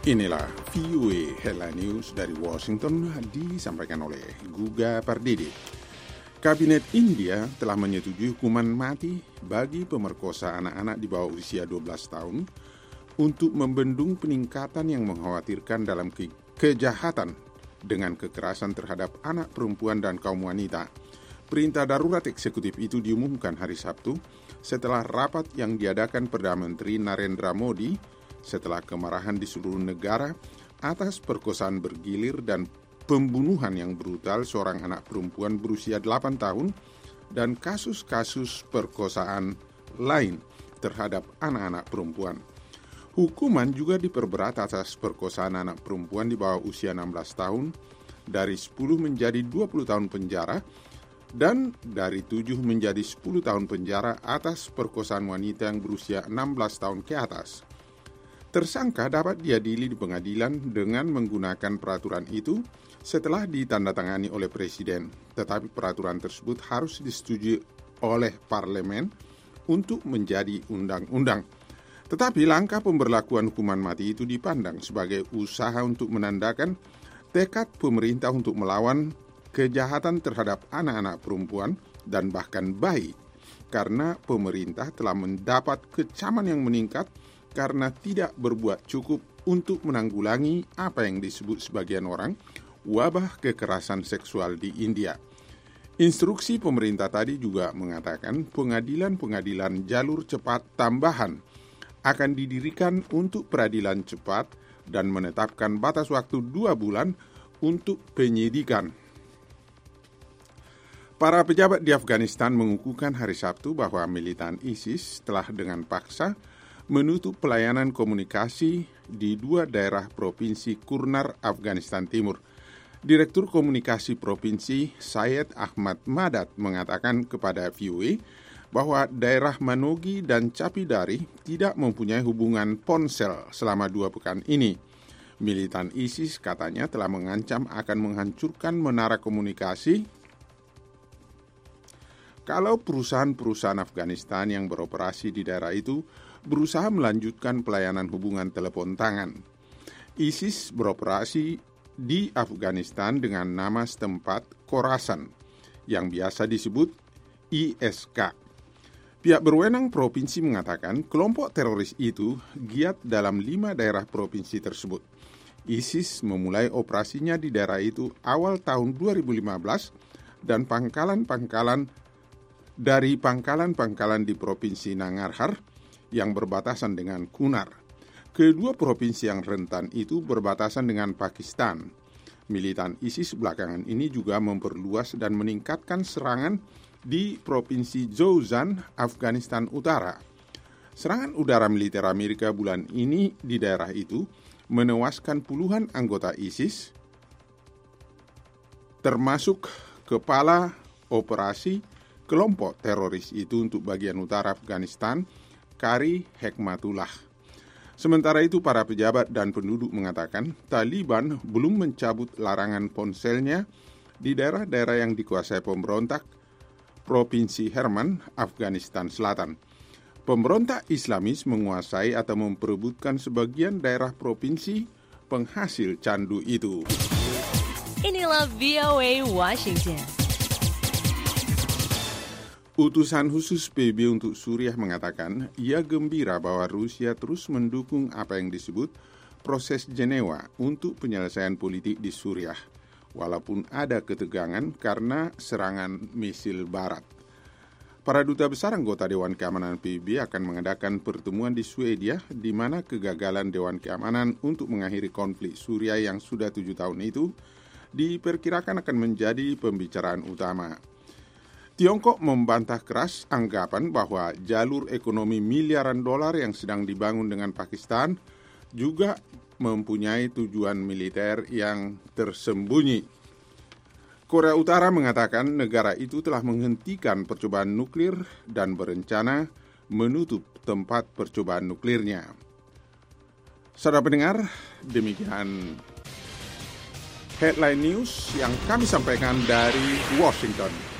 Inilah VOA Headline News dari Washington disampaikan oleh Guga Pardede. Kabinet India telah menyetujui hukuman mati bagi pemerkosa anak-anak di bawah usia 12 tahun untuk membendung peningkatan yang mengkhawatirkan dalam kejahatan dengan kekerasan terhadap anak perempuan dan kaum wanita. Perintah darurat eksekutif itu diumumkan hari Sabtu setelah rapat yang diadakan Perdana Menteri Narendra Modi setelah kemarahan di seluruh negara atas perkosaan bergilir dan pembunuhan yang brutal seorang anak perempuan berusia 8 tahun dan kasus-kasus perkosaan lain terhadap anak-anak perempuan. Hukuman juga diperberat atas perkosaan anak perempuan di bawah usia 16 tahun dari 10 menjadi 20 tahun penjara dan dari 7 menjadi 10 tahun penjara atas perkosaan wanita yang berusia 16 tahun ke atas. Tersangka dapat diadili di pengadilan dengan menggunakan peraturan itu setelah ditandatangani oleh Presiden, tetapi peraturan tersebut harus disetujui oleh parlemen untuk menjadi undang-undang. Tetapi langkah pemberlakuan hukuman mati itu dipandang sebagai usaha untuk menandakan tekad pemerintah untuk melawan kejahatan terhadap anak-anak perempuan dan bahkan bayi, karena pemerintah telah mendapat kecaman yang meningkat karena tidak berbuat cukup untuk menanggulangi apa yang disebut sebagian orang wabah kekerasan seksual di India. Instruksi pemerintah tadi juga mengatakan pengadilan-pengadilan jalur cepat tambahan akan didirikan untuk peradilan cepat dan menetapkan batas waktu 2 bulan untuk penyidikan. Para pejabat di Afghanistan mengukuhkan hari Sabtu bahwa militan ISIS telah dengan paksa menutup pelayanan komunikasi di 2 daerah provinsi Kurnar, Afghanistan Timur. Direktur Komunikasi Provinsi Syed Ahmad Madad mengatakan kepada VOA bahwa daerah Manogi dan Capidari tidak mempunyai hubungan ponsel selama 2 pekan ini. Militan ISIS katanya telah mengancam akan menghancurkan menara komunikasi kalau perusahaan-perusahaan Afghanistan yang beroperasi di daerah itu berusaha melanjutkan pelayanan hubungan telepon tangan. ISIS beroperasi di Afghanistan dengan nama setempat Khorasan, yang biasa disebut ISK. Pihak berwenang provinsi mengatakan kelompok teroris itu giat dalam 5 daerah provinsi tersebut. ISIS memulai operasinya di daerah itu awal tahun 2015 dan pangkalan-pangkalan di Provinsi Nangarhar yang berbatasan dengan Kunar. Kedua provinsi yang rentan itu berbatasan dengan Pakistan. Militan ISIS belakangan ini juga memperluas dan meningkatkan serangan di Provinsi Jowzjan, Afghanistan Utara. Serangan udara militer Amerika bulan ini di daerah itu menewaskan puluhan anggota ISIS, termasuk kepala operasi kelompok teroris itu untuk bagian utara Afghanistan, Qari Hekmatullah. Sementara itu, para pejabat dan penduduk mengatakan Taliban belum mencabut larangan ponselnya di daerah-daerah yang dikuasai pemberontak Provinsi Helmand, Afghanistan Selatan. Pemberontak Islamis menguasai atau memperebutkan sebagian daerah provinsi penghasil candu itu. Inilah VOA Washington. Utusan khusus PB untuk Suriah mengatakan ia gembira bahwa Rusia terus mendukung apa yang disebut proses Jenewa untuk penyelesaian politik di Suriah, walaupun ada ketegangan karena serangan misil barat. Para duta besar anggota Dewan Keamanan PB akan mengadakan pertemuan di Swedia, di mana kegagalan Dewan Keamanan untuk mengakhiri konflik Suriah yang sudah 7 tahun itu diperkirakan akan menjadi pembicaraan utama. Tiongkok membantah keras anggapan bahwa jalur ekonomi miliaran dolar yang sedang dibangun dengan Pakistan juga mempunyai tujuan militer yang tersembunyi. Korea Utara mengatakan negara itu telah menghentikan percobaan nuklir dan berencana menutup tempat percobaan nuklirnya. Saudara pendengar, demikian Headline News yang kami sampaikan dari Washington.